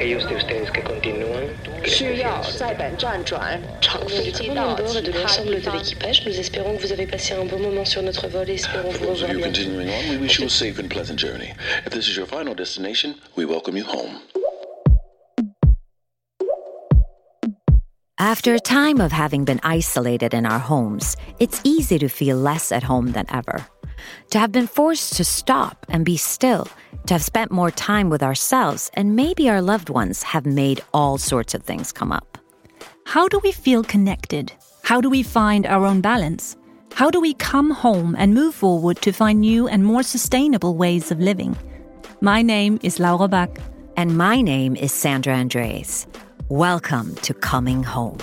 aquellos de ustedes que continúan, de l'ensemble de l'équipage, nous espérons que vous avez passé un bon moment sur notre vol et espérons vous revoir bientôt. Continuing on, we wish you a safe and pleasant journey. If this is your final destination, we welcome you home. After a time of having been isolated in our homes, it's easy to feel less at home than ever. To have been forced to stop and be still, to have spent more time with ourselves and maybe our loved ones have made all sorts of things come up. How do we feel connected? How do we find our own balance? How do we come home and move forward to find new and more sustainable ways of living? My name is Laura Bach. And my name is Sandra Andres. Welcome to Coming Home.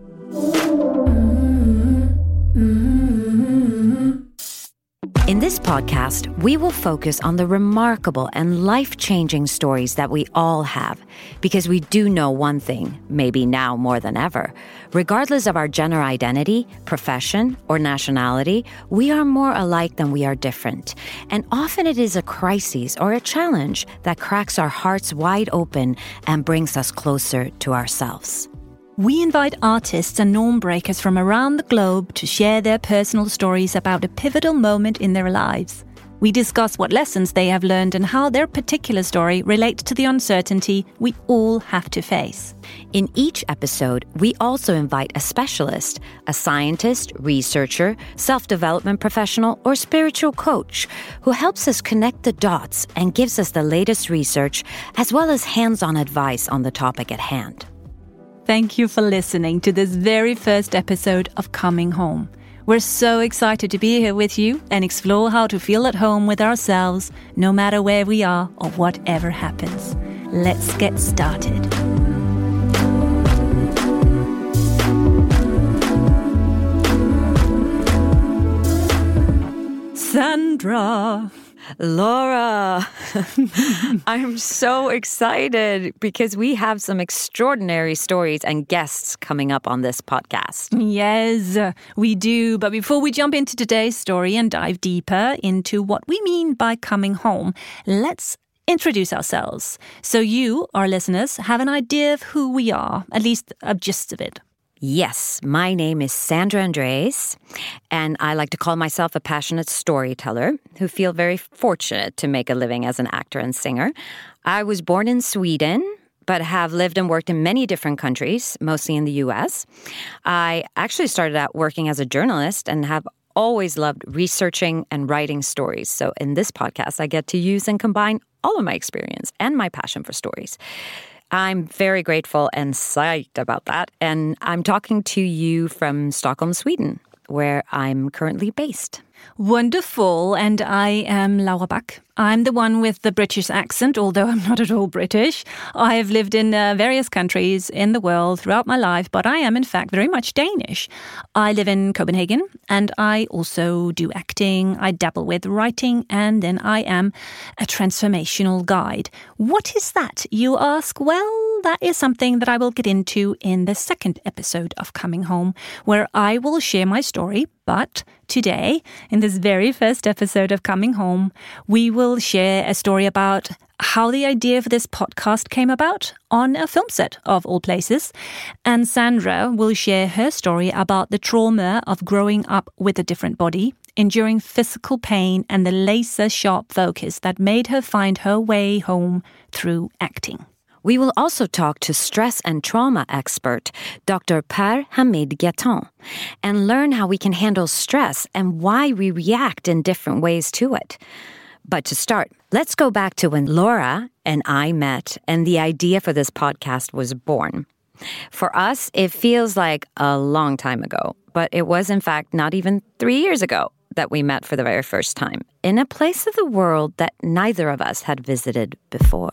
In this podcast, we will focus on the remarkable and life-changing stories that we all have, because we do know one thing, maybe now more than ever. Regardless of our gender identity, profession, or nationality, we are more alike than we are different. And often it is a crisis or a challenge that cracks our hearts wide open and brings us closer to ourselves. We invite artists and norm breakers from around the globe to share their personal stories about a pivotal moment in their lives. We discuss what lessons they have learned and how their particular story relates to the uncertainty we all have to face. In each episode, we also invite a specialist, a scientist, researcher, self-development professional, or spiritual coach who helps us connect the dots and gives us the latest research as well as hands-on advice on the topic at hand. Thank you for listening to this very first episode of Coming Home. We're so excited to be here with you and explore how to feel at home with ourselves, no matter where we are or whatever happens. Let's get started. Sandra. Laura, I'm so excited because we have some extraordinary stories and guests coming up on this podcast. Yes, we do. But before we jump into today's story and dive deeper into what we mean by coming home, let's introduce ourselves. So you, our listeners, have an idea of who we are, at least a gist of it. Yes, my name is Sandra Andres, and I like to call myself a passionate storyteller who feel very fortunate to make a living as an actor and singer. I was born in Sweden, but have lived and worked in many different countries, mostly in the U.S. I actually started out working as a journalist and have always loved researching and writing stories. So in this podcast, I get to use and combine all of my experience and my passion for stories. I'm very grateful and psyched about that. And I'm talking to you from Stockholm, Sweden, where I'm currently based. Wonderful. And I am Laura Bach. I'm the one with the British accent, although I'm not at all British. I have lived in various countries in the world throughout my life, but I am in fact very much Danish. I live in Copenhagen and I also do acting. I dabble with writing and then I am a transformational guide. What is that, you ask? Well, that is something that I will get into in the second episode of Coming Home, where I will share my story. But today, in this very first episode of Coming Home, we will share a story about how the idea for this podcast came about on a film set, of all places. And Sandra will share her story about the trauma of growing up with a different body, enduring physical pain, and the laser-sharp focus that made her find her way home through acting. We will also talk to stress and trauma expert Dr. Per Hamid Gatton and learn how we can handle stress and why we react in different ways to it. But to start, let's go back to when Laura and I met and the idea for this podcast was born. For us, it feels like a long time ago, but it was in fact not even 3 years ago that we met for the very first time in a place of the world that neither of us had visited before.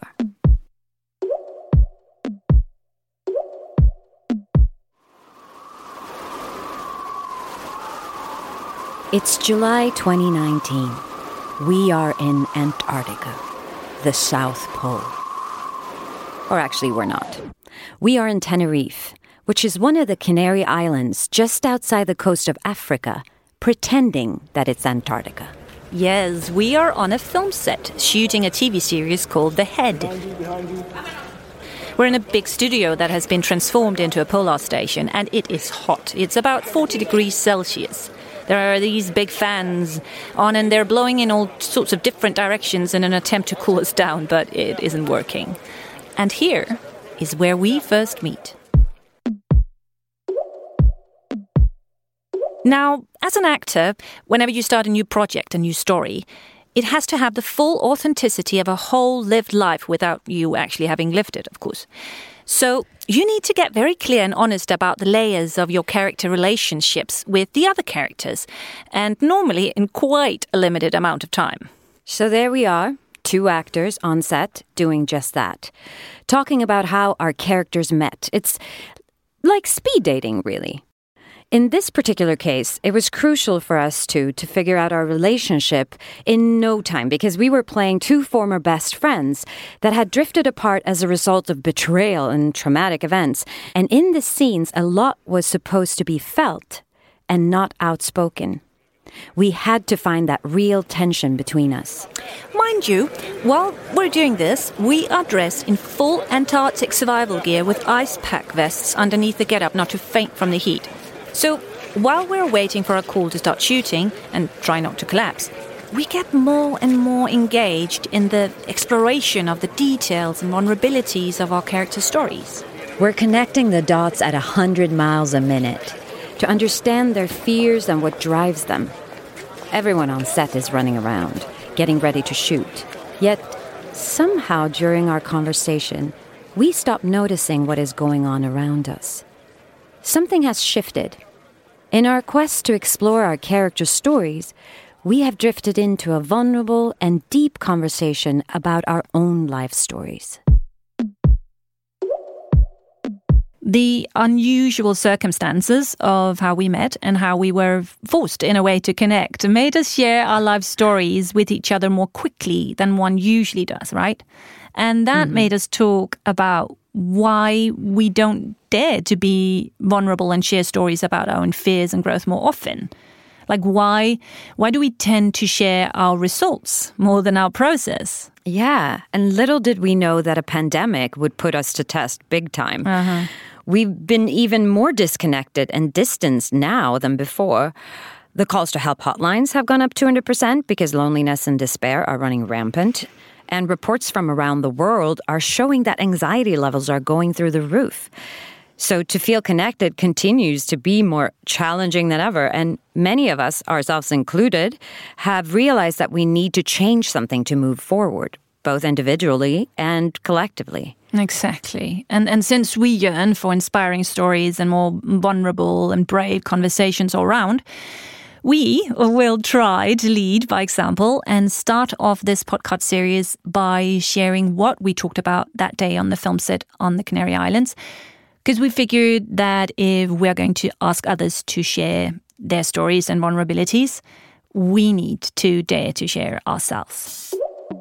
It's July 2019. We are in Antarctica, the South Pole. Or actually, we're not. We are in Tenerife, which is one of the Canary Islands just outside the coast of Africa, pretending that it's Antarctica. Yes, we are on a film set shooting a TV series called The Head. We're in a big studio that has been transformed into a polar station, and it is hot. It's about 40 degrees Celsius. There are these big fans on, and they're blowing in all sorts of different directions in an attempt to cool us down, but it isn't working. And here is where we first meet. Now, as an actor, whenever you start a new project, a new story, it has to have the full authenticity of a whole lived life without you actually having lived it, of course. So you need to get very clear and honest about the layers of your character relationships with the other characters, and normally in quite a limited amount of time. So there we are, 2 actors on set doing just that. Talking about how our characters met. It's like speed dating, really. In this particular case, it was crucial for us to figure out our relationship in no time because we were playing 2 former best friends that had drifted apart as a result of betrayal and traumatic events. And in the scenes, a lot was supposed to be felt and not outspoken. We had to find that real tension between us. Mind you, while we're doing this, we are dressed in full Antarctic survival gear with ice pack vests underneath the getup not to faint from the heat. So, while we're waiting for our call to start shooting and try not to collapse, we get more and more engaged in the exploration of the details and vulnerabilities of our character stories. We're connecting the dots at 100 miles a minute to understand their fears and what drives them. Everyone on set is running around, getting ready to shoot. Yet, somehow during our conversation, we stop noticing what is going on around us. Something has shifted. In our quest to explore our character stories, we have drifted into a vulnerable and deep conversation about our own life stories. The unusual circumstances of how we met and how we were forced in a way to connect made us share our life stories with each other more quickly than one usually does, right? And that made us talk about why we don't dare to be vulnerable and share stories about our own fears and growth more often. Like why do we tend to share our results more than our process? Yeah, and little did we know that a pandemic would put us to test big time. We've been even more disconnected and distanced now than before. The calls to help hotlines have gone up 200% because loneliness and despair are running rampant. And reports from around the world are showing that anxiety levels are going through the roof. So to feel connected continues to be more challenging than ever. And many of us, ourselves included, have realized that we need to change something to move forward, both individually and collectively. Exactly. And since we yearn for inspiring stories and more vulnerable and brave conversations all around, we will try to lead by example and start off this podcast series by sharing what we talked about that day on the film set on the Canary Islands. Because we figured that if we're going to ask others to share their stories and vulnerabilities, we need to dare to share ourselves.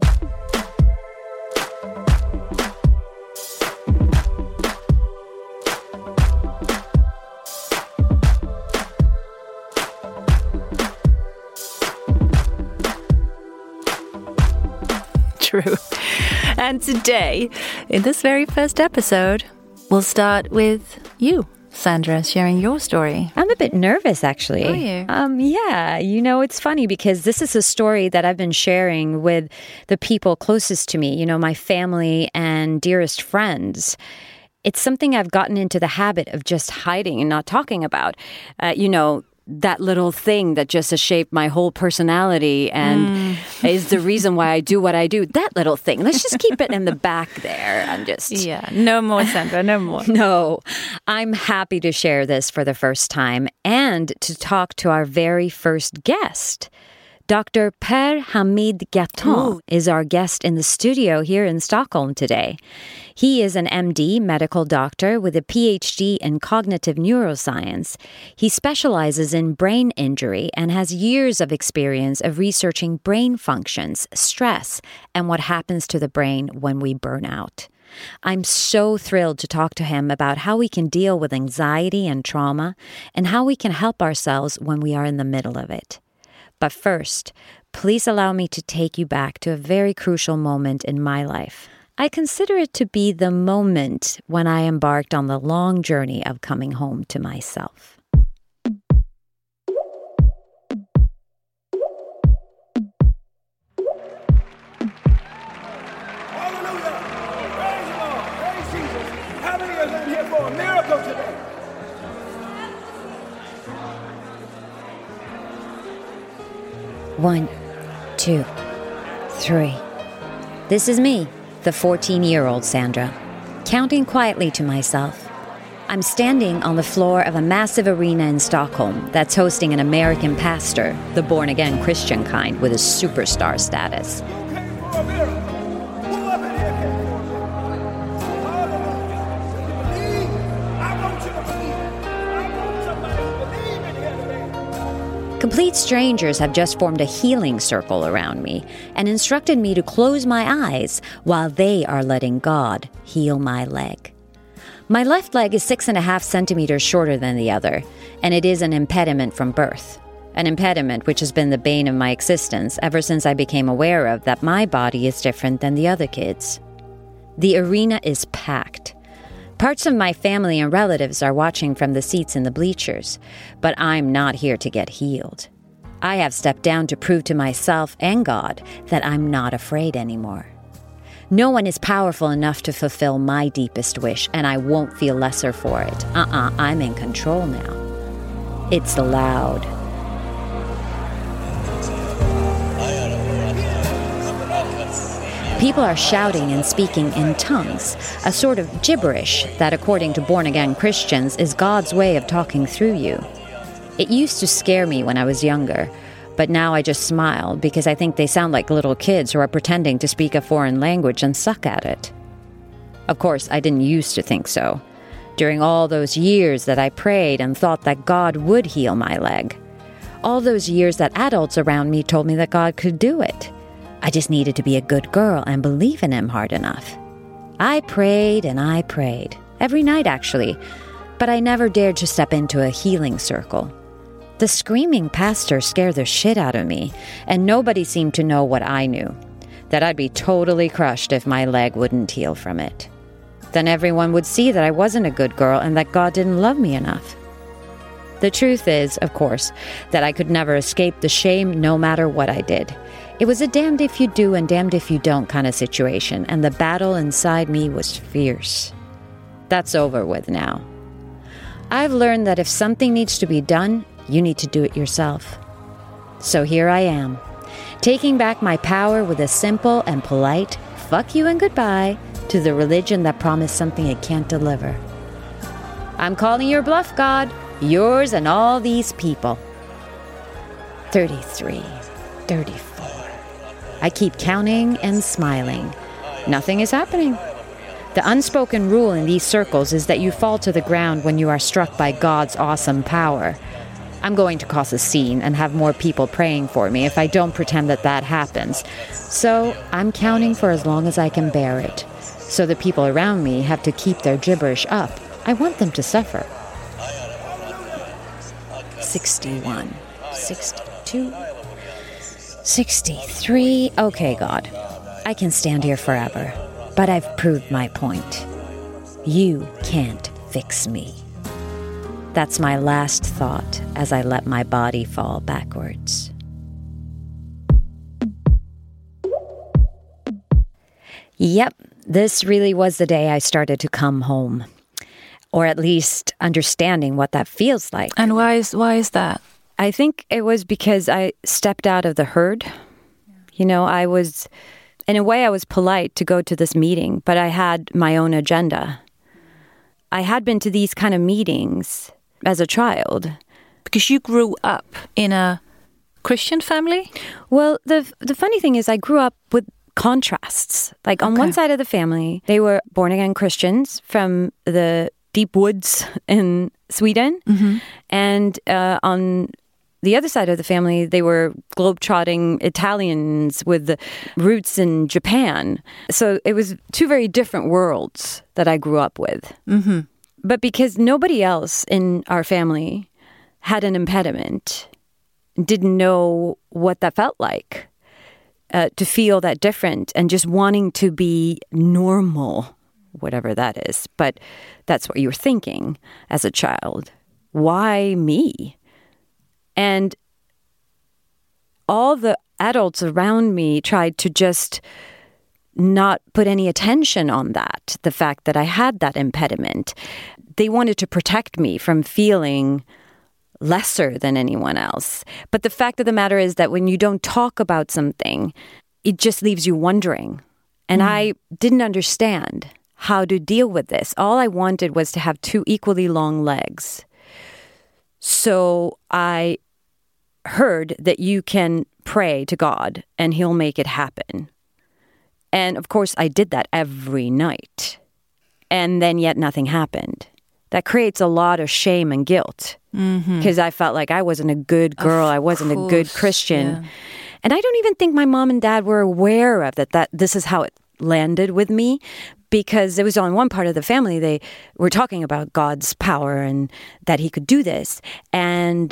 True. And today, in this very first episode, we'll start with you, Sandra, sharing your story. I'm a bit nervous, actually. Are you? Yeah, it's funny because this is a story that I've been sharing with the people closest to me, my family and dearest friends. It's something I've gotten into the habit of just hiding and not talking about. That little thing that just has shaped my whole personality and is the reason why I do what I do. That little thing. Let's just keep it in the back there. Yeah, no more, Sandra, no more. No, I'm happy to share this for the first time and to talk to our very first guest. Dr. Per Hamid Gatton is our guest in the studio here in Stockholm today. He is an MD, medical doctor with a PhD in cognitive neuroscience. He specializes in brain injury and has years of experience of researching brain functions, stress, and what happens to the brain when we burn out. I'm so thrilled to talk to him about how we can deal with anxiety and trauma and how we can help ourselves when we are in the middle of it. But first, please allow me to take you back to a very crucial moment in my life. I consider it to be the moment when I embarked on the long journey of coming home to myself. Hallelujah! Praise the Lord! Praise Jesus! How many of us in here for a miracle today? One, 2, 3. This is me, the 14-year-old Sandra, counting quietly to myself. I'm standing on the floor of a massive arena in Stockholm that's hosting an American pastor, the born-again Christian kind with a superstar status. You came for a miracle. Who up in here came for a miracle? Hallelujah! Believe. I want you to believe. I want somebody to believe in here today. Complete strangers have just formed a healing circle around me and instructed me to close my eyes while they are letting God heal my leg. My left leg is 6.5 centimeters shorter than the other, and it is an impediment from birth. An impediment which has been the bane of my existence ever since I became aware of that my body is different than the other kids. The arena is packed. Parts of my family and relatives are watching from the seats in the bleachers, but I'm not here to get healed. I have stepped down to prove to myself and God that I'm not afraid anymore. No one is powerful enough to fulfill my deepest wish, and I won't feel lesser for it. I'm in control now. It's loud. People are shouting and speaking in tongues, a sort of gibberish that, according to born-again Christians, is God's way of talking through you. It used to scare me when I was younger, but now I just smile because I think they sound like little kids who are pretending to speak a foreign language and suck at it. Of course, I didn't used to think so. During all those years that I prayed and thought that God would heal my leg. All those years that adults around me told me that God could do it. I just needed to be a good girl and believe in Him hard enough. I prayed and I prayed. Every night, actually. But I never dared to step into a healing circle. The screaming pastor scared the shit out of me, and nobody seemed to know what I knew, that I'd be totally crushed if my leg wouldn't heal from it. Then everyone would see that I wasn't a good girl and that God didn't love me enough. The truth is, of course, that I could never escape the shame no matter what I did. It was a damned if you do and damned if you don't kind of situation, and the battle inside me was fierce. That's over with now. I've learned that if something needs to be done, you need to do it yourself. So here I am, taking back my power with a simple and polite fuck you and goodbye to the religion that promised something it can't deliver. I'm calling your bluff, God, yours and all these people. 33, 34. I keep counting and smiling. Nothing is happening. The unspoken rule in these circles is that you fall to the ground when you are struck by God's awesome power. I'm going to cause a scene and have more people praying for me if I don't pretend that that happens. So I'm counting for as long as I can bear it. So the people around me have to keep their gibberish up. I want them to suffer. 61, 62, 63. Okay, God. I can stand here forever. But I've proved my point. You can't fix me. That's my last thought as I let my body fall backwards. Yep, this really was the day I started to come home. Or at least understanding what that feels like. And why is that? I think it was because I stepped out of the herd. You know, in a way I was polite to go to this meeting, but I had my own agenda. I had been to these kind of meetings as a child. Because you grew up in a Christian family? Well, the funny thing is I grew up with contrasts. Like on one side of the family, they were born-again Christians from the deep woods in Sweden. Mm-hmm. And on the other side of the family, they were globe-trotting Italians with the roots in Japan. So it was two very different worlds that I grew up with. Mm-hmm. But because nobody else in our family had an impediment, didn't know what that felt like, to feel that different and just wanting to be normal, whatever that is. But that's what you're thinking as a child. Why me? And all the adults around me tried to just not put any attention on that, the fact that I had that impediment. They wanted to protect me from feeling lesser than anyone else. But the fact of the matter is that when you don't talk about something, it just leaves you wondering. And I didn't understand how to deal with this. All I wanted was to have 2 equally long legs. So I heard that you can pray to God and He'll make it happen. And of course, I did that every night. And then yet nothing happened. That creates a lot of shame and guilt because I felt like I wasn't a good girl. I wasn't a good Christian. Yeah. And I don't even think my mom and dad were aware of that this is how it landed with me, because it was on one part of the family. They were talking about God's power and that He could do this and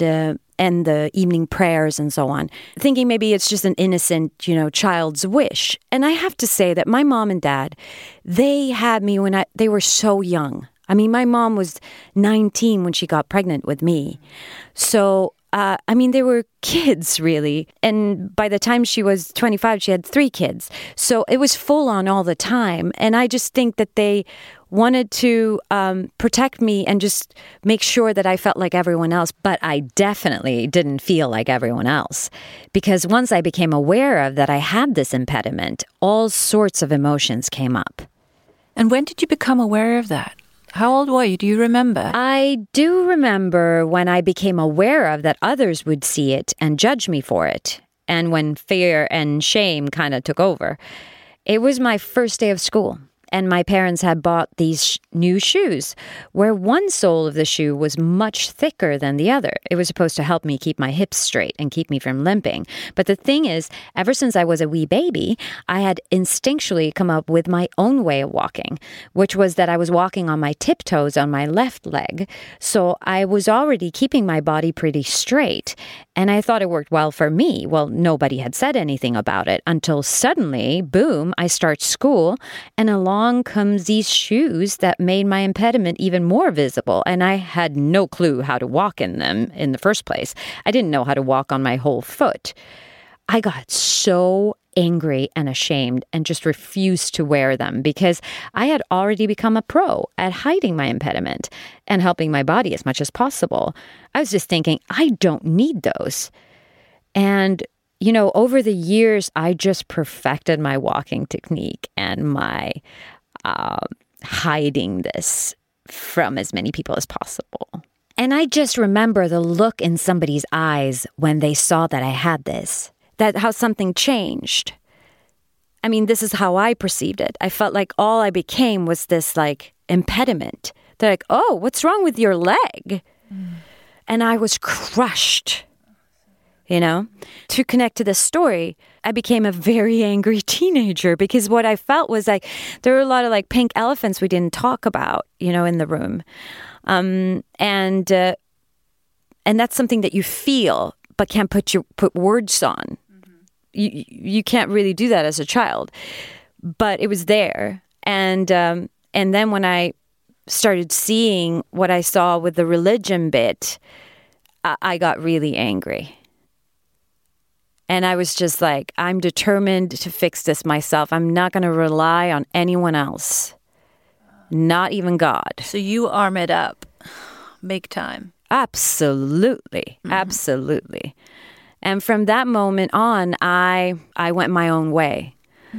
the evening prayers and so on, thinking maybe it's just an innocent, child's wish. And I have to say that my mom and dad, they had me when they were so young. I mean, my mom was 19 when she got pregnant with me. So, they were kids, really. And by the time she was 25, she had 3 kids. So it was full on all the time. And I just think that they wanted to protect me and just make sure that I felt like everyone else. But I definitely didn't feel like everyone else. Because once I became aware of that I had this impediment, all sorts of emotions came up. And when did you become aware of that? How old were you? Do you remember? I do remember when I became aware of that others would see it and judge me for it. And when fear and shame kind of took over. It was my first day of school. And my parents had bought these new shoes where one sole of the shoe was much thicker than the other. It was supposed to help me keep my hips straight and keep me from limping. But the thing is, ever since I was a wee baby, I had instinctually come up with my own way of walking, which was that I was walking on my tiptoes on my left leg. So I was already keeping my body pretty straight. And I thought it worked well for me. Well, nobody had said anything about it until suddenly, boom, I start school and along comes these shoes that made my impediment even more visible. And I had no clue how to walk in them in the first place. I didn't know how to walk on my whole foot. I got so angry and ashamed and just refused to wear them because I had already become a pro at hiding my impediment and helping my body as much as possible. I was just thinking, I don't need those. And over the years, I just perfected my walking technique and my hiding this from as many people as possible. And I just remember the look in somebody's eyes when they saw that I had this, that how something changed. I mean, this is how I perceived it. I felt like all I became was this impediment. They're like, oh, what's wrong with your leg? And I was crushed. To connect to this story, I became a very angry teenager because what I felt was like there were a lot of pink elephants we didn't talk about, in the room. And that's something that you feel but can't put words on. You can't really do that as a child. But it was there. And then when I started seeing what I saw with the religion bit, I got really angry. And I was just like, I'm determined to fix this myself. I'm not going to rely on anyone else, not even God. So you armored up big time. Absolutely. Absolutely. And from that moment on, I went my own way.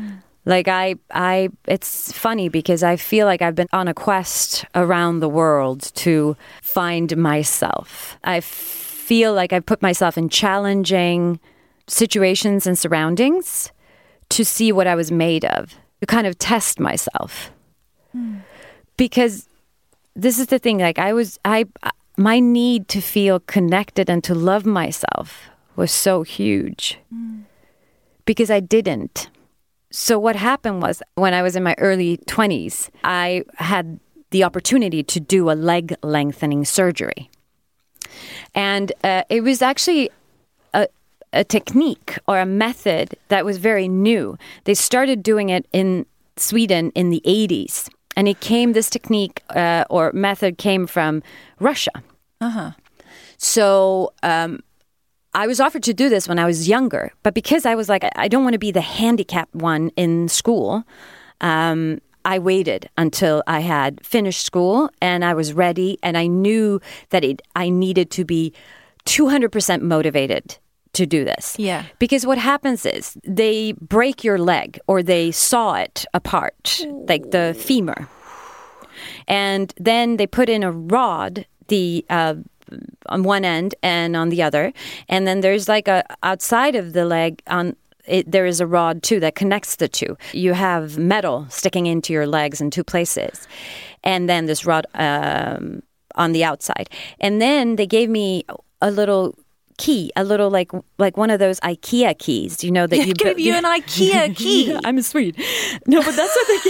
It's funny because I feel like I've been on a quest around the world to find myself. I feel like I've put myself in challenging situations and surroundings to see what I was made of, to kind of test myself. Because this is the thing, my need to feel connected and to love myself was so huge because I didn't. So what happened was when I was in my early 20s, I had the opportunity to do a leg lengthening surgery. And it was actually a technique or a method that was very new. They started doing it in Sweden in the 80s. And this technique or method came from Russia. Uh-huh. So I was offered to do this when I was younger. But because I was like, I don't want to be the handicapped one in school, I waited until I had finished school and I was ready. And I knew that I needed to be 200% motivated to do this. Yeah. Because what happens is they break your leg or they saw it apart, like the femur. And then they put in a rod, on one end and on the other. And then there's like outside of the leg there is a rod too that connects the two. You have metal sticking into your legs in two places. And then this rod on the outside. And then they gave me a little key, a little like one of those IKEA keys, you know, that you gave you an IKEA key. Yeah, I'm sweet. No, but that's what they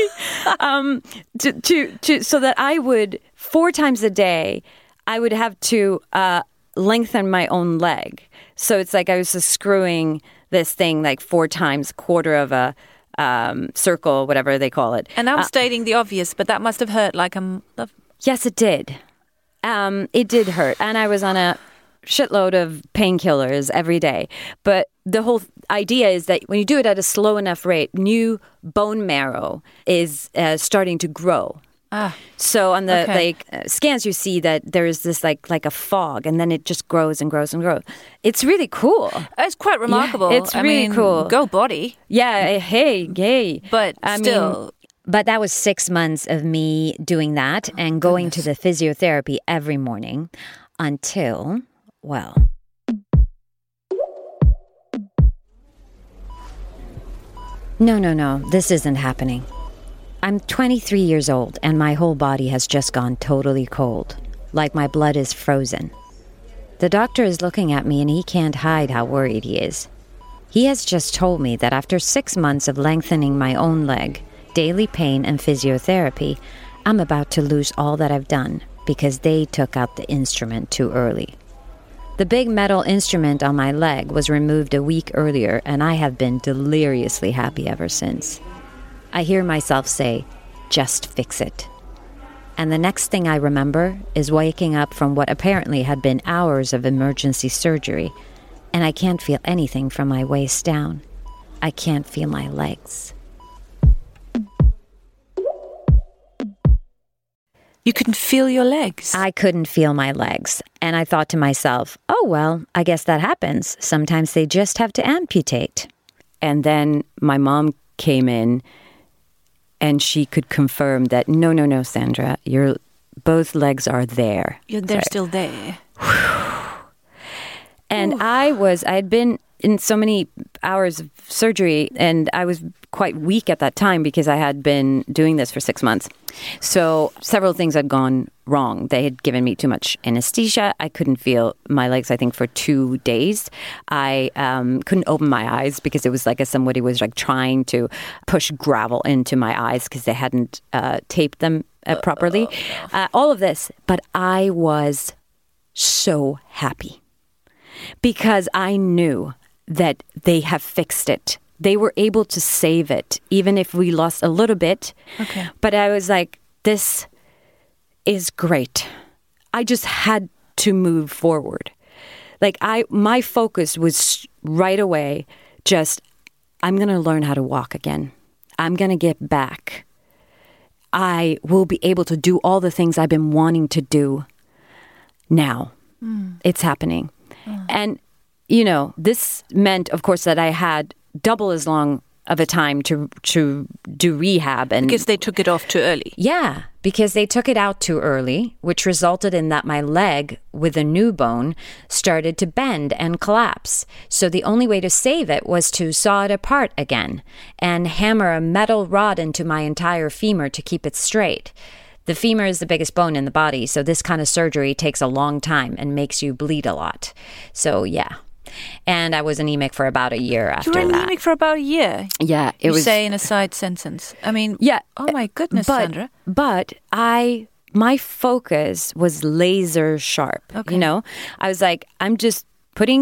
gave me. So that I would 4 times a day, I would have to lengthen my own leg. So it's like I was just screwing this thing like 4 times, quarter of a circle, whatever they call it. And I'm stating the obvious, but that must have hurt like Yes, it did. It did hurt. And I was on a shitload of painkillers every day. But the whole idea is that when you do it at a slow enough rate, new bone marrow is starting to grow. So on the scans, you see that there is this like a fog, and then it just grows and grows and grows. It's really cool. It's quite remarkable. Yeah, it's really cool. Go body. Yeah, hey, yay. But still... But that was 6 months of me doing that and going to the physiotherapy every morning until, well... No, this isn't happening. I'm 23 years old and my whole body has just gone totally cold, like my blood is frozen. The doctor is looking at me and he can't hide how worried he is. He has just told me that after 6 months of lengthening my own leg, daily pain and physiotherapy, I'm about to lose all that I've done because they took out the instrument too early. The big metal instrument on my leg was removed a week earlier and I have been deliriously happy ever since. I hear myself say, just fix it. And the next thing I remember is waking up from what apparently had been hours of emergency surgery, and I can't feel anything from my waist down. I can't feel my legs. You couldn't feel your legs? I couldn't feel my legs. And I thought to myself, oh, well, I guess that happens. Sometimes they just have to amputate. And then my mom came in and she could confirm that, no, Sandra, your both legs are there. They're still there. And I had been in so many hours of surgery and I was quite weak at that time because I had been doing this for 6 months. So several things had gone wrong. They had given me too much anesthesia. I couldn't feel my legs, I think, for 2 days. I couldn't open my eyes because it was like as somebody was like trying to push gravel into my eyes because they hadn't taped them properly. All of this. But I was so happy because I knew that they have fixed it. They were able to save it, even if we lost a little bit. Okay. But I was like, this is great. I just had to move forward. Like my focus was right away, just, I'm going to learn how to walk again. I'm going to get back. I will be able to do all the things I've been wanting to do now. It's happening. And, you know, this meant, of course, that I had double as long of a time to do rehab. And because they took it off too early. Yeah, because they took it out too early, which resulted in that my leg with a new bone started to bend and collapse. So the only way to save it was to saw it apart again and hammer a metal rod into my entire femur to keep it straight. The femur is the biggest bone in the body, so this kind of surgery takes a long time and makes you bleed a lot. So, yeah. And I was anemic for about a year after that. You were anemic for about a year? Yeah. You say in a side sentence. I mean, yeah. Oh my goodness, Sandra. But my focus was laser sharp. Okay. You know, I was like, I'm just putting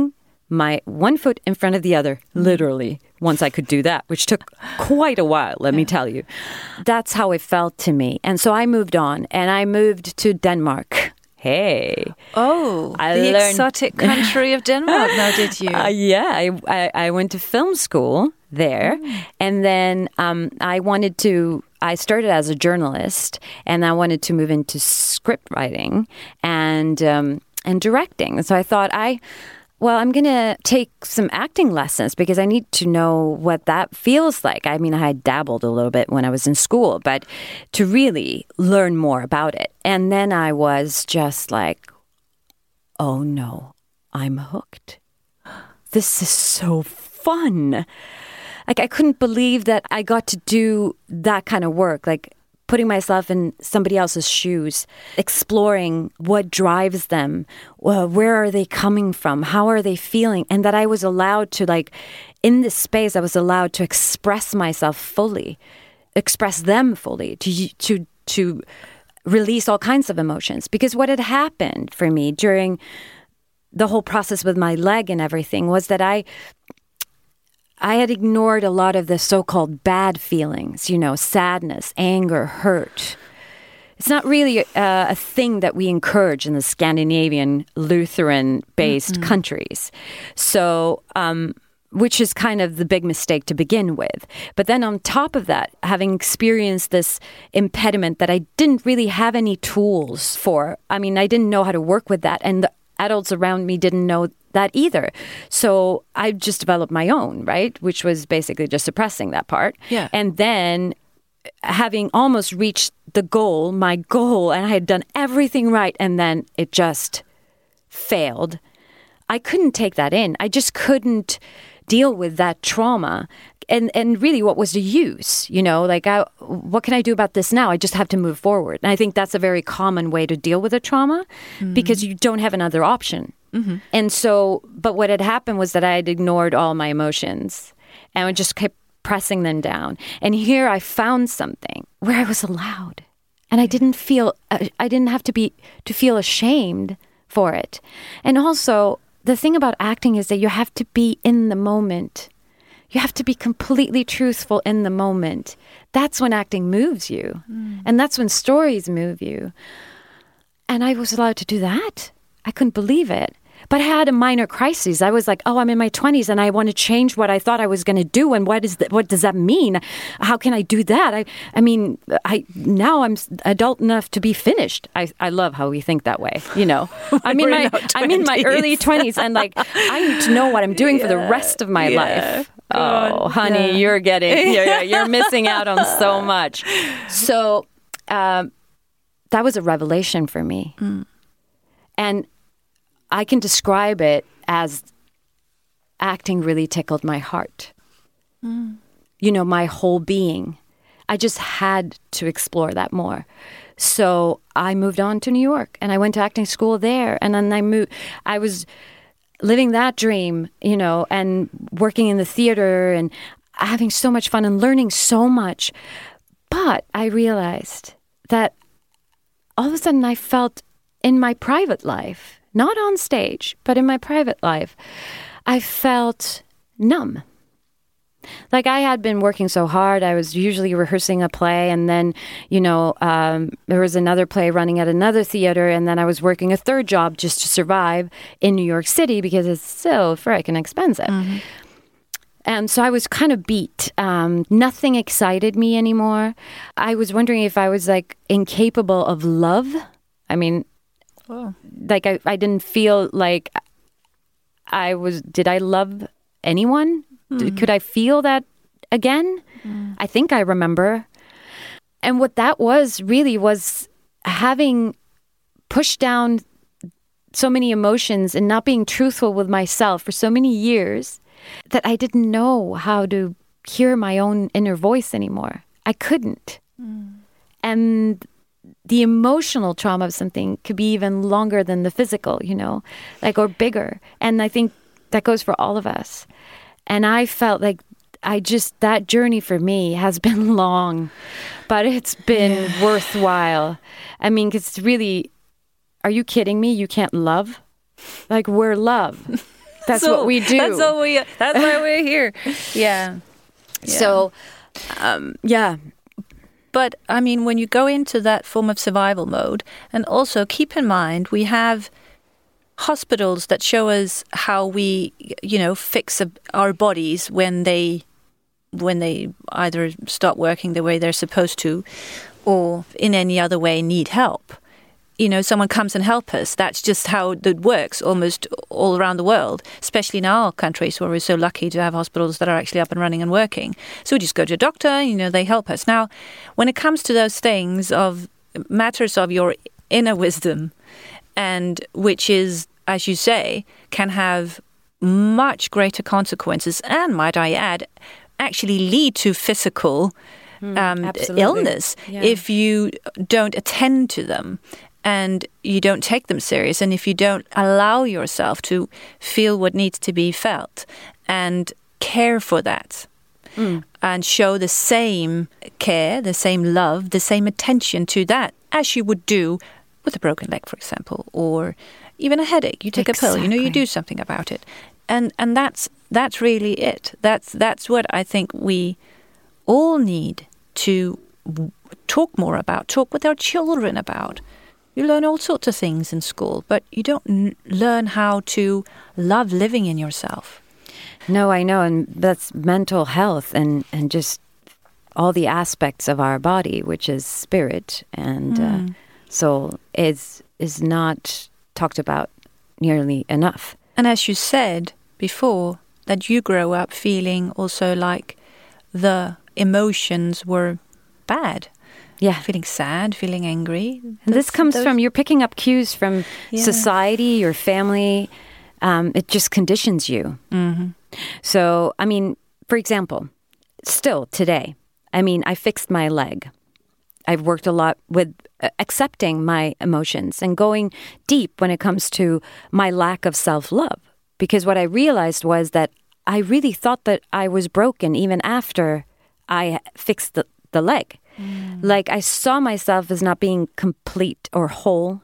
my one foot in front of the other, literally, once I could do that, which took quite a while, let me tell you. That's how it felt to me. And so I moved on, and I moved to Denmark. Hey. Oh, the exotic country of Denmark now, did you? Yeah, I went to film school there. And then I started as a journalist, and I wanted to move into script writing and directing. So I thought, I'm going to take some acting lessons because I need to know what that feels like. I mean, I had dabbled a little bit when I was in school, but to really learn more about it. And then I was just like, oh no, I'm hooked. This is so fun. Like, I couldn't believe that I got to do that kind of work, like putting myself in somebody else's shoes, exploring what drives them, where are they coming from, how are they feeling, and that I was allowed to, like, in this space, I was allowed to express myself fully, express them fully, to release all kinds of emotions. Because what had happened for me during the whole process with my leg and everything was that I had ignored a lot of the so-called bad feelings, sadness, anger, hurt. It's not really a thing that we encourage in the Scandinavian Lutheran-based countries. So, which is kind of the big mistake to begin with. But then on top of that, having experienced this impediment that I didn't really have any tools for, I mean, I didn't know how to work with that. And the adults around me didn't know that either. So I just developed my own, right? Which was basically just suppressing that part. Yeah. And then having almost reached my goal, and I had done everything right, and then it just failed. I couldn't take that in. I just couldn't deal with that trauma. And really, what was the use? What can I do about this now? I just have to move forward. And I think that's a very common way to deal with a trauma because you don't have another option. Mm-hmm. And so, but what had happened was that I had ignored all my emotions and I just kept pressing them down. And here I found something where I was allowed. And I didn't have to feel ashamed for it. And also, the thing about acting is that you have to be in the moment. You have to be completely truthful in the moment. That's when acting moves you. And that's when stories move you. And I was allowed to do that. I couldn't believe it. But I had a minor crisis. I was like, I'm in my 20s and I want to change what I thought I was going to do. And what does that mean? How can I do that? Now I'm adult enough to be finished. I love how we think that way, I'm in my early 20s and like, I need to know what I'm doing for the rest of my life. Oh, honey, you're missing out on so much. So that was a revelation for me. And I can describe it as acting really tickled my heart. My whole being. I just had to explore that more. So I moved on to New York and I went to acting school there. And then I was living that dream, and working in the theater and having so much fun and learning so much. But I realized that all of a sudden I felt in my private life, not on stage, but in my private life, I felt numb. Like I had been working so hard. I was usually rehearsing a play and then, there was another play running at another theater and then I was working a third job just to survive in New York City because it's so frickin' expensive. Mm-hmm. And so I was kind of beat. Nothing excited me anymore. I was wondering if I was like incapable of love. I mean, like I didn't feel like did I love anyone? Could I feel that again? I think I remember. And what that was really was having pushed down so many emotions and not being truthful with myself for so many years that I didn't know how to hear my own inner voice anymore. I couldn't. And the emotional trauma of something could be even longer than the physical, or bigger. And I think that goes for all of us. And I felt like that journey for me has been long, but it's been worthwhile. I mean, it's really, are you kidding me? You can't love? Like, we're love. That's what we do. That's why we're here. Yeah. So, yeah. But, I mean, when you go into that form of survival mode, and also keep in mind, we have hospitals that show us how we, fix our bodies when they either stop working the way they're supposed to or in any other way need help. Someone comes and helps us. That's just how it works almost all around the world, especially in our countries where we're so lucky to have hospitals that are actually up and running and working. So we just go to a doctor, they help us. Now, when it comes to those things of matters of your inner wisdom, and which is, as you say, can have much greater consequences and, might I add, actually lead to physical illness if you don't attend to them. And you don't take them serious, and if you don't allow yourself to feel what needs to be felt and care for that and show the same care, the same love, the same attention to that as you would do with a broken leg, for example, or even a headache. You take a pill, you do something about it. And that's really it. That's what I think we all need to talk more about, talk with our children about. You learn all sorts of things in school, but you don't learn how to love living in yourself. No, I know, and that's mental health and just all the aspects of our body, which is spirit and soul, is not talked about nearly enough. And as you said before, that you grow up feeling also like the emotions were bad. Yeah. Feeling sad, feeling angry. And this comes from, you're picking up cues from society, your family. It just conditions you. Mm-hmm. So, I mean, for example, still today, I fixed my leg. I've worked a lot with accepting my emotions and going deep when it comes to my lack of self-love. Because what I realized was that I really thought that I was broken even after I fixed the leg. Like I saw myself as not being complete or whole,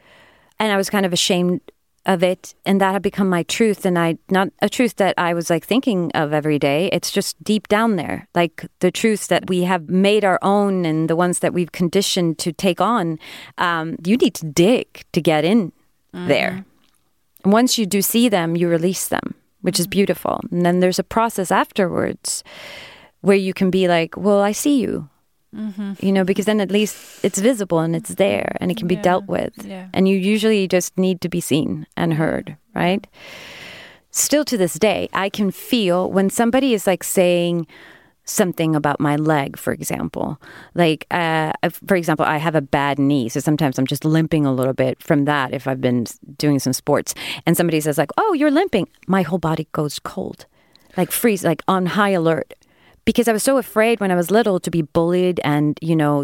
and I was kind of ashamed of it, and that had become my truth, and not a truth that I was like thinking of every day. It's just deep down there, like the truths that we have made our own and the ones that we've conditioned to take on. You need to dig to get in there. And once you do see them, you release them, which is beautiful. And then there's a process afterwards where you can be like, well, I see you. Because then at least it's visible and it's there and it can be dealt with. Yeah. And you usually just need to be seen and heard, right? Still to this day, I can feel when somebody is like saying something about my leg, for example. Like, for example, I have a bad knee. So sometimes I'm just limping a little bit from that if I've been doing some sports. And somebody says like, oh, you're limping. My whole body goes cold, like freeze, like on high alert. Because I was so afraid when I was little to be bullied and,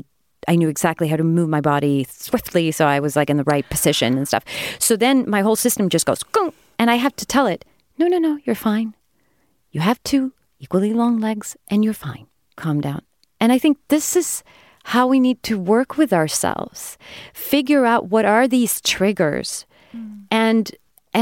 I knew exactly how to move my body swiftly. So I was like in the right position and stuff. So then my whole system just goes, gong, and I have to tell it, no, you're fine. You have 2 equally long legs and you're fine. Calm down. And I think this is how we need to work with ourselves. Figure out what are these triggers and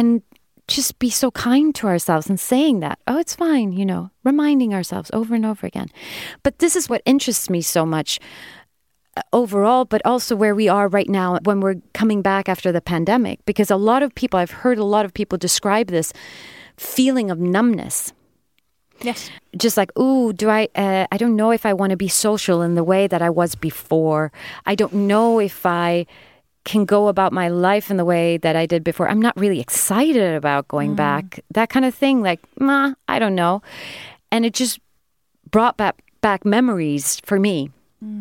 just be so kind to ourselves and saying that, oh, it's fine, reminding ourselves over and over again. But this is what interests me so much overall, but also where we are right now when we're coming back after the pandemic, because I've heard a lot of people describe this feeling of numbness. Yes. Just like, ooh, I don't know if I want to be social in the way that I was before. I don't know if I can go about my life in the way that I did before. I'm not really excited about going back. That kind of thing, like, I don't know. And it just brought back memories for me.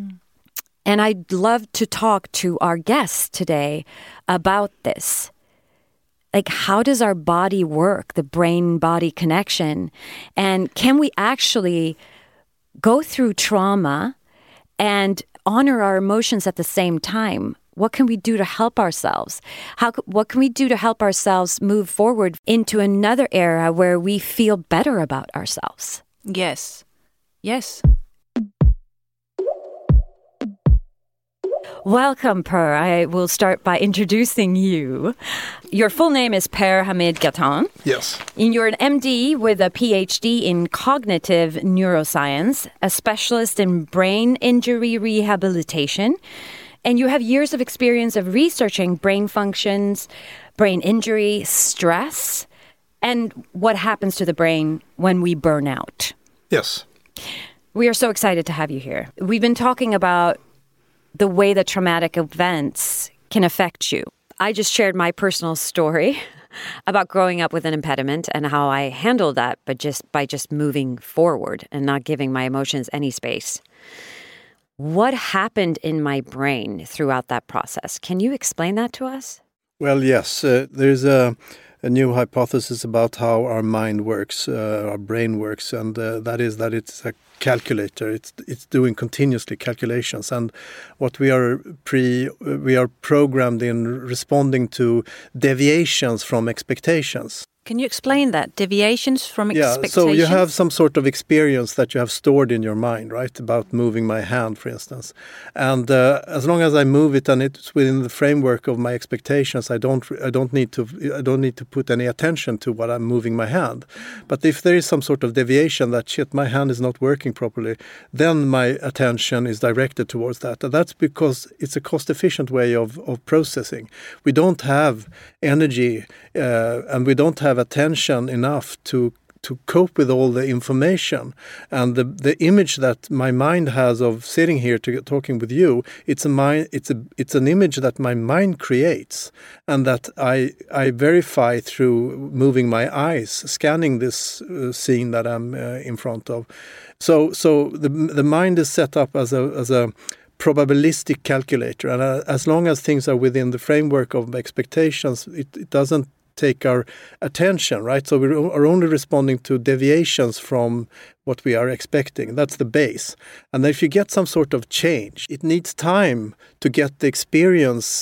And I'd love to talk to our guests today about this. Like, how does our body work, the brain-body connection? And can we actually go through trauma and honor our emotions at the same time? What can we do to help ourselves? What can we do to help ourselves move forward into another era where we feel better about ourselves? Yes. Welcome, Per. I will start by introducing you. Your full name is Per Hamid Ghatan. Yes. And you're an MD with a PhD in cognitive neuroscience, a specialist in brain injury rehabilitation, and you have years of experience of researching brain functions, brain injury, stress, and what happens to the brain when we burn out. Yes. We are so excited to have you here. We've been talking about the way that traumatic events can affect you. I just shared my personal story about growing up with an impediment and how I handled that, but by just moving forward and not giving my emotions any space. What happened in my brain throughout that process? Can you explain that to us? Well, yes. There's a new hypothesis about how our mind works, our brain works, and that is that it's a calculator. It's doing continuously calculations, and what we are programmed in responding to deviations from expectations. Can you explain that? Deviations from expectations? So you have some sort of experience that you have stored in your mind, right? About moving my hand, for instance. And as long as I move it and it's within the framework of my expectations, I don't need to put any attention to what I'm moving my hand. But if there is some sort of deviation that my hand is not working properly, then my attention is directed towards that. And that's because it's a cost-efficient way of processing. We don't have energy and we don't have attention enough to cope with all the information, and the image that my mind has of sitting here talking with you, it's an image that my mind creates, and that I verify through moving my eyes, scanning this scene that I'm in front of. So the mind is set up as a probabilistic calculator, and as long as things are within the framework of expectations, it doesn't take our attention, right? So we are only responding to deviations from what we are expecting. That's the base. And if you get some sort of change, it needs time to get the experience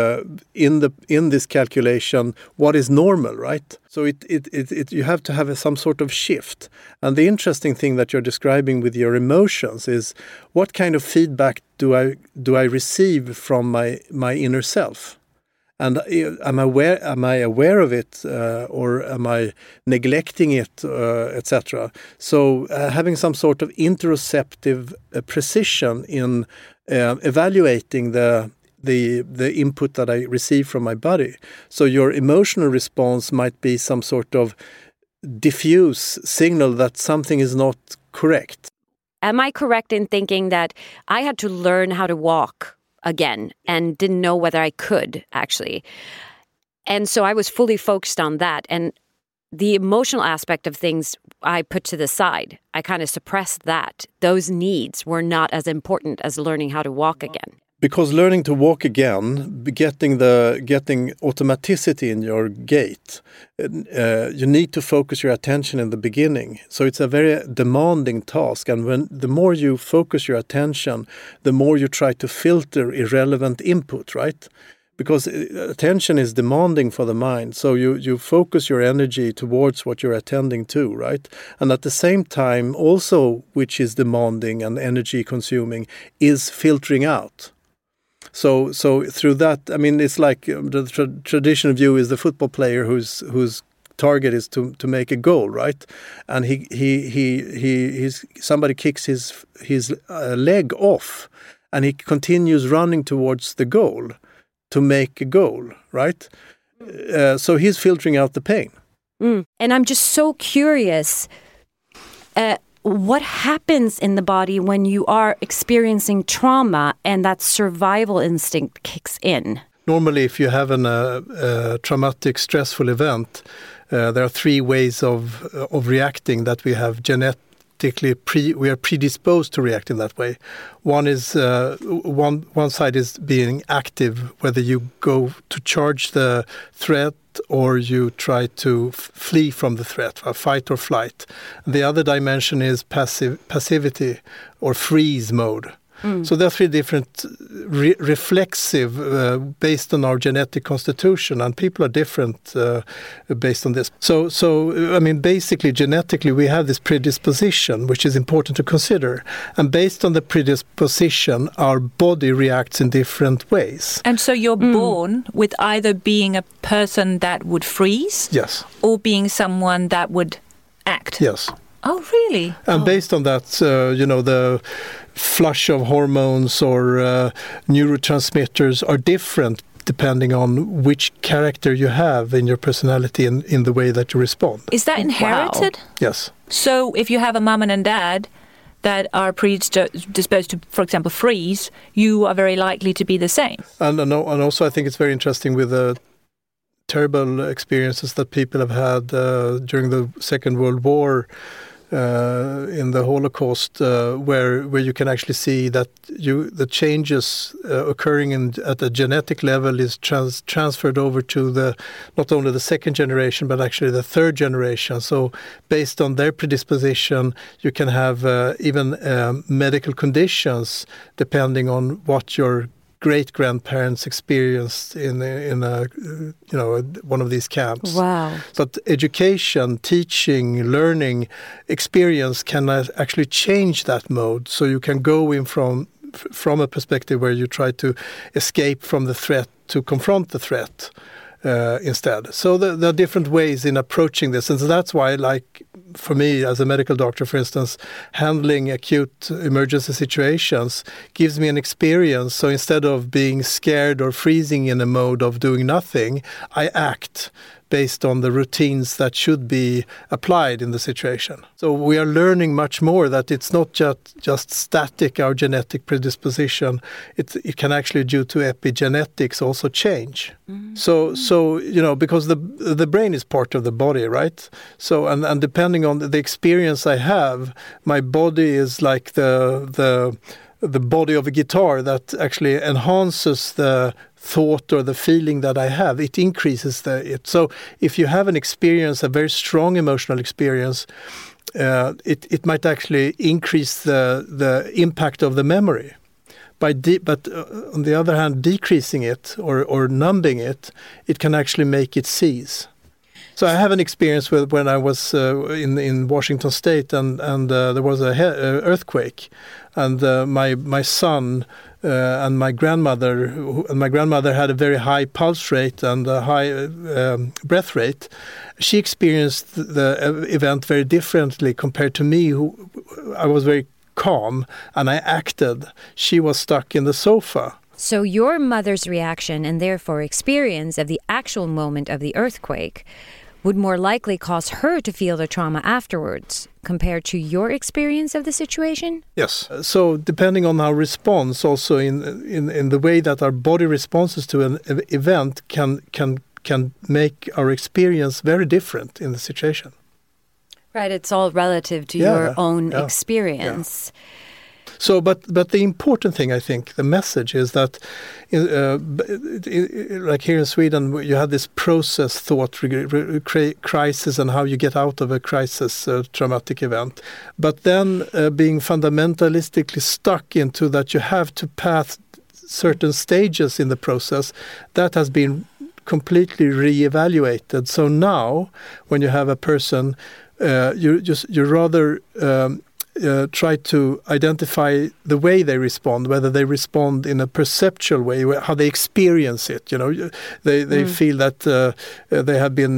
in this calculation what is normal, right? So you have to have some sort of shift. And the interesting thing that you're describing with your emotions is what kind of feedback do I receive from my inner self? And am I aware of it, or am I neglecting it, etc.? So having some sort of interoceptive precision in evaluating the input that I receive from my body. So your emotional response might be some sort of diffuse signal that something is not correct. Am I correct in thinking that I had to learn how to walk again and didn't know whether I could, actually? And so I was fully focused on that. And the emotional aspect of things I put to the side. I kind of suppressed that. Those needs were not as important as learning how to walk again. Because learning to walk again, getting automaticity in your gait, you need to focus your attention in the beginning. So it's a very demanding task. And the more you focus your attention, the more you try to filter irrelevant input, right? Because attention is demanding for the mind. So you focus your energy towards what you're attending to, right? And at the same time, also, which is demanding and energy consuming, is filtering out. So through that, I mean, it's like the traditional view is the football player whose target is to make a goal, right? And somebody kicks his leg off, and he continues running towards the goal to make a goal, right? So he's filtering out the pain. And I'm just so curious. What happens in the body when you are experiencing trauma and that survival instinct kicks in? Normally, if you have a traumatic, stressful event, there are three ways of reacting that we have genetically. We are predisposed to react in that way. One is one side is being active, whether you go to charge the threat or you try to flee from the threat, fight or flight. The other dimension is passivity or freeze mode. So there are three different reflexive based on our genetic constitution, and people are different based on this. So I mean, basically, genetically, we have this predisposition, which is important to consider. And based on the predisposition, our body reacts in different ways. And so you're born with either being a person that would freeze, Yes. or being someone that would act. Yes. Oh, really? And based on that, the flush of hormones or neurotransmitters are different depending on which character you have in your personality and in the way that you respond. Is that inherited? Yes. So if you have a mum and a dad that are predisposed to, for example, freeze, you are very likely to be the same. And also I think it's very interesting with the terrible experiences that people have had during the Second World War, in the Holocaust, where you can actually see that the changes occurring at a genetic level is transferred over to not only the second generation but actually the third generation. So based on their predisposition, you can have even medical conditions depending on what your great-grandparents experienced in one of these camps. Wow. But education, teaching, learning, experience can actually change that mode. So you can go in from a perspective where you try to escape from the threat to confront the threat instead. So there are different ways in approaching this. And so that's why, like, for me as a medical doctor, for instance, handling acute emergency situations gives me an experience. So instead of being scared or freezing in a mode of doing nothing, I act based on the routines that should be applied in the situation. So we are learning much more that it's not just static, our genetic predisposition. It can actually, due to epigenetics, also change. Mm-hmm. So because the brain is part of the body, right? So and depending on the experience I have, my body is like the body of a guitar that actually enhances the thought or the feeling that I have. It increases it. So if you have an experience, a very strong emotional experience, it might actually increase the impact of the memory. But on the other hand, decreasing it or numbing it can actually make it cease. So I have an experience with when I was in Washington State and there was a earthquake, and my son and my grandmother had a very high pulse rate and a high breath rate. She experienced the event very differently compared to me, who I was very calm and I acted. She was stuck in the sofa. So your mother's reaction and therefore experience of the actual moment of the earthquake would more likely cause her to feel the trauma afterwards compared to your experience of the situation? Yes. So depending on our response, also in the way that our body responses to an event can make our experience very different in the situation. Right, it's all relative to your own experience. Yeah. So, but the important thing, I think, the message is that, like here in Sweden, you have this process thought, crisis, and how you get out of a crisis, traumatic event. But then being fundamentalistically stuck into that you have to pass certain stages in the process, that has been completely re-evaluated. So now, when you have a person, you rather try to identify the way they respond, whether they respond in a perceptual way, how they experience it. They feel that they have been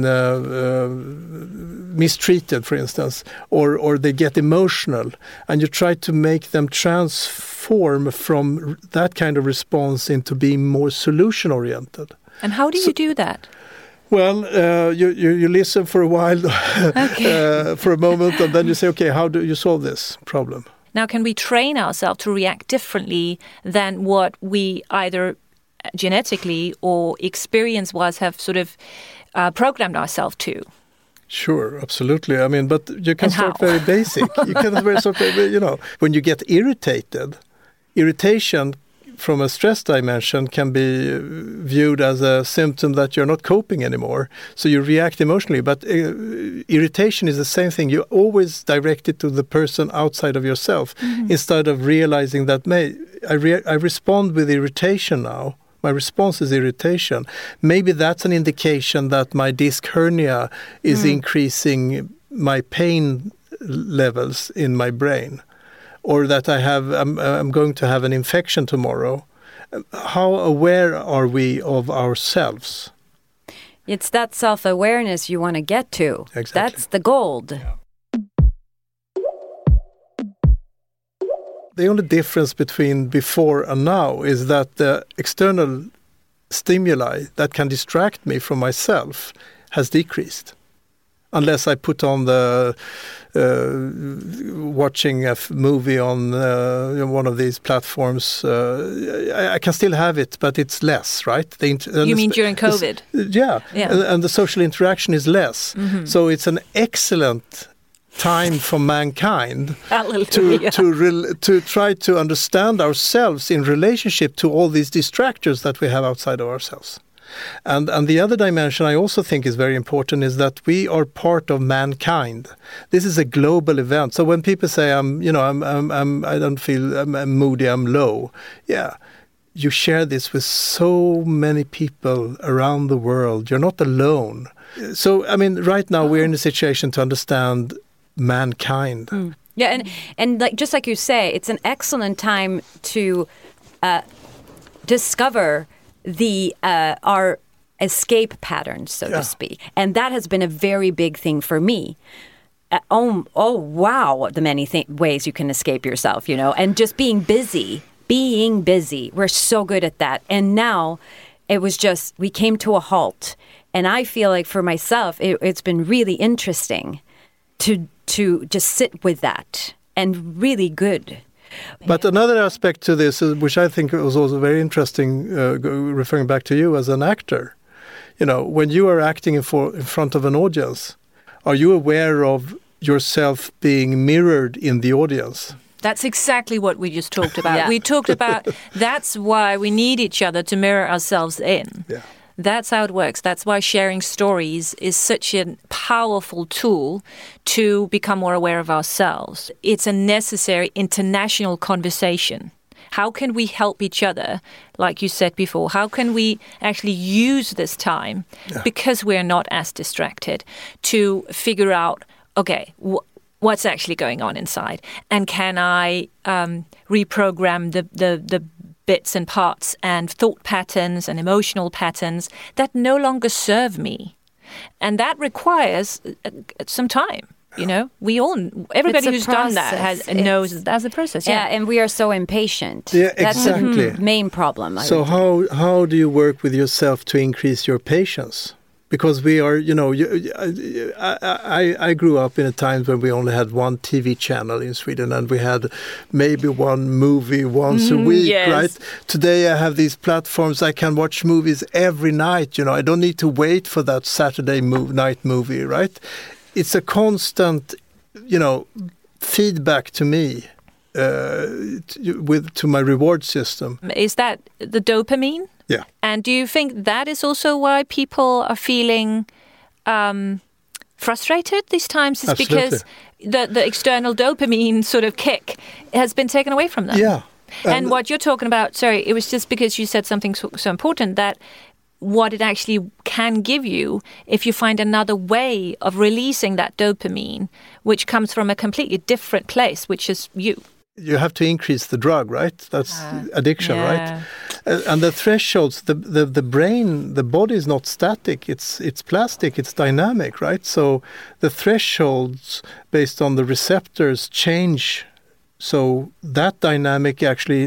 mistreated, for instance, or they get emotional, and you try to make them transform from that kind of response into being more solution-oriented. And how do you do that? Well, you listen for a while, for a moment, and then you say, okay, how do you solve this problem? Now, can we train ourselves to react differently than what we either genetically or experience-wise have sort of programmed ourselves to? Sure, absolutely. I mean, but you can start very basic. You can start, when you get irritated, irritation from a stress dimension can be viewed as a symptom that you're not coping anymore. So you react emotionally. But irritation is the same thing. You always direct it to the person outside of yourself instead of realizing that I respond with irritation now. My response is irritation. Maybe that's an indication that my disc hernia is increasing my pain levels in my brain, or that I'm going to have an infection tomorrow. How aware are we of ourselves? It's that self-awareness you want to get to. Exactly. That's the gold. Yeah. The only difference between before and now is that the external stimuli that can distract me from myself has decreased. Unless I put on the watching a movie on one of these platforms, I can still have it, but it's less, right? You mean during COVID? Yeah. And the social interaction is less. Mm-hmm. So it's an excellent time for mankind to try to understand ourselves in relationship to all these distractors that we have outside of ourselves. And the other dimension I also think is very important is that we are part of mankind. This is a global event. So when people say I don't feel I'm moody, I'm low. Yeah. You share this with so many people around the world. You're not alone. So I mean right now we're in a situation to understand mankind. Yeah, and like just like you say, it's an excellent time to discover our escape patterns, so to speak. And that has been a very big thing for me. Wow, the many ways you can escape yourself, and just being busy. We're so good at that. And now it was just, we came to a halt. And I feel like for myself, it's been really interesting to just sit with that, and really good. But another aspect to this, which I think was also very interesting, referring back to you as an actor, when you are acting in front of an audience, are you aware of yourself being mirrored in the audience? That's exactly what we just talked about. Yeah. We talked about that's why we need each other to mirror ourselves in. Yeah. That's how it works. That's why sharing stories is such a powerful tool to become more aware of ourselves. It's a necessary international conversation. How can we help each other, like you said before? How can we actually use this time, because we're not as distracted, to figure out, okay, what's actually going on inside? And can I reprogram the bits and parts and thought patterns and emotional patterns that no longer serve me? And that requires some time. Everybody who's done that knows that's a process. Yeah, and we are so impatient. Yeah, exactly. That's the main problem. So how do you work with yourself to increase your patience? Because we are, I grew up in a time when we only had one TV channel in Sweden, and we had maybe one movie once a week, right? Today I have these platforms. I can watch movies every night. I don't need to wait for that Saturday night movie, right? It's a constant, feedback to me, to my reward system. Is that the dopamine? Yeah. And do you think that is also why people are feeling frustrated these times? Is because the external dopamine sort of kick has been taken away from them? Yeah. And what you're talking about, sorry, it was just because you said something so important, that what it actually can give you if you find another way of releasing that dopamine, which comes from a completely different place, which is you. You have to increase the drug, right? That's addiction, right? And the thresholds, the brain, the body is not static. It's plastic. It's dynamic, right? So the thresholds based on the receptors change. So that dynamic actually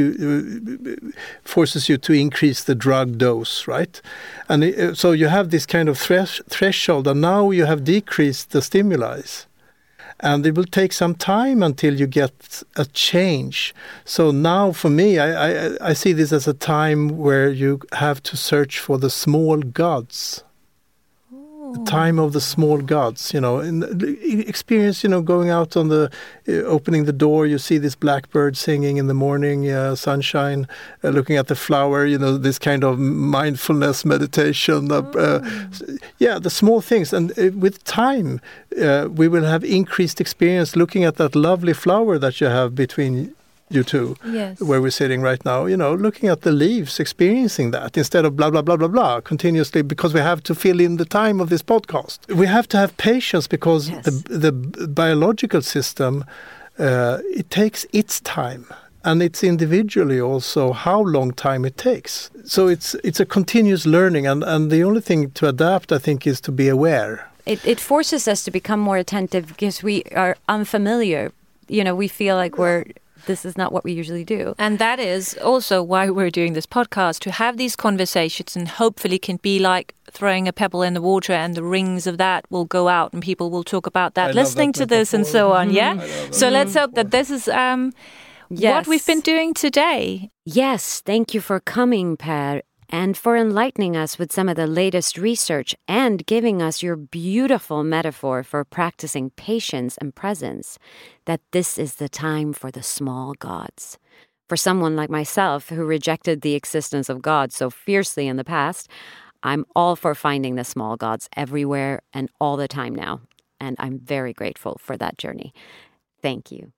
forces you to increase the drug dose, right? And so you have this kind of threshold, and now you have decreased the stimuli. And it will take some time until you get a change. So now for me, I see this as a time where you have to search for the small gods. The time of the small gods, experience, going out on opening the door, you see this blackbird singing in the morning, sunshine, looking at the flower, this kind of mindfulness meditation. The small things. And with time, we will have increased experience looking at that lovely flower that you have between you two, Yes. where we're sitting right now, looking at the leaves, experiencing that instead of blah, blah, blah, blah, blah, continuously, because we have to fill in the time of this podcast. We have to have patience because the biological system, it takes its time. And it's individually also how long time it takes. So it's a continuous learning. And the only thing to adapt, I think, is to be aware. It forces us to become more attentive because we are unfamiliar. We feel like this is not what we usually do. And that is also why we're doing this podcast, to have these conversations, and hopefully can be like throwing a pebble in the water and the rings of that will go out and people will talk about that, listening to this and so on. Yeah. So let's hope that this is what we've been doing today. Yes. Thank you for coming, Per, and for enlightening us with some of the latest research and giving us your beautiful metaphor for practicing patience and presence, that this is the time for the small gods. For someone like myself who rejected the existence of God so fiercely in the past, I'm all for finding the small gods everywhere and all the time now, and I'm very grateful for that journey. Thank you.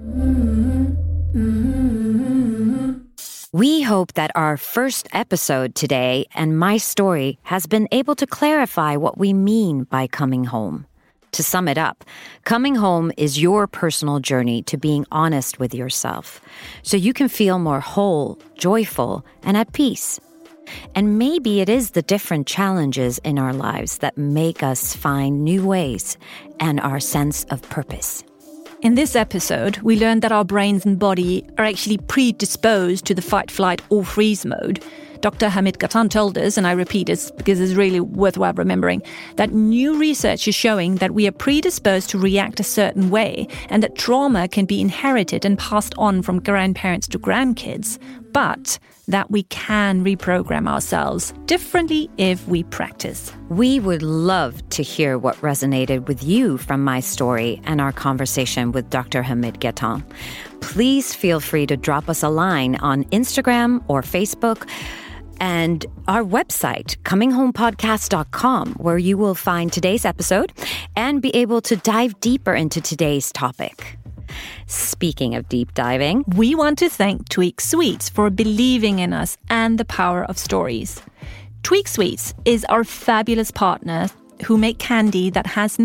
We hope that our first episode today and my story has been able to clarify what we mean by coming home. To sum it up, coming home is your personal journey to being honest with yourself, so you can feel more whole, joyful, and at peace. And maybe it is the different challenges in our lives that make us find new ways and our sense of purpose. In this episode, we learned that our brains and body are actually predisposed to the fight, flight, or freeze mode. Dr. Hamid Ghatan told us, and I repeat this because it's really worthwhile remembering, that new research is showing that we are predisposed to react a certain way and that trauma can be inherited and passed on from grandparents to grandkids, but that we can reprogram ourselves differently if we practice. We would love to hear what resonated with you from my story and our conversation with Dr. Hamid Ghatan. Please feel free to drop us a line on Instagram or Facebook, and our website, cominghomepodcast.com, where you will find today's episode and be able to dive deeper into today's topic. Speaking of deep diving, we want to thank Tweak Sweets for believing in us and the power of stories. Tweak Sweets is our fabulous partner who make candy that has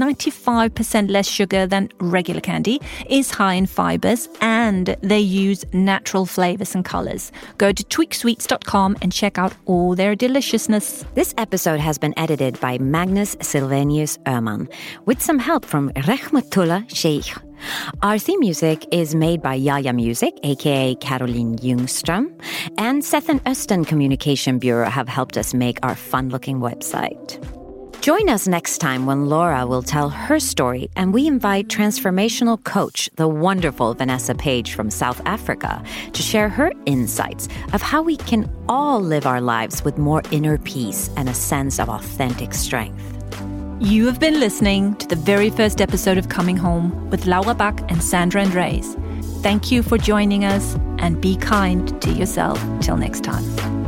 95% less sugar than regular candy, is high in fibers, and they use natural flavors and colors. Go to tweaksweets.com and check out all their deliciousness. This episode has been edited by Magnus Silvenius Öhman, with some help from Rehmatullah Sheikh. Our theme music is made by Yaya Music, aka Caroline Ljungström, and Seth and Östen Communication Bureau have helped us make our fun-looking website. Join us next time when Laura will tell her story, and we invite transformational coach, the wonderful Vanessa Page from South Africa, to share her insights of how we can all live our lives with more inner peace and a sense of authentic strength. You have been listening to the very first episode of Coming Home with Laura Bach and Sandra Andres. Thank you for joining us, and be kind to yourself. Till next time.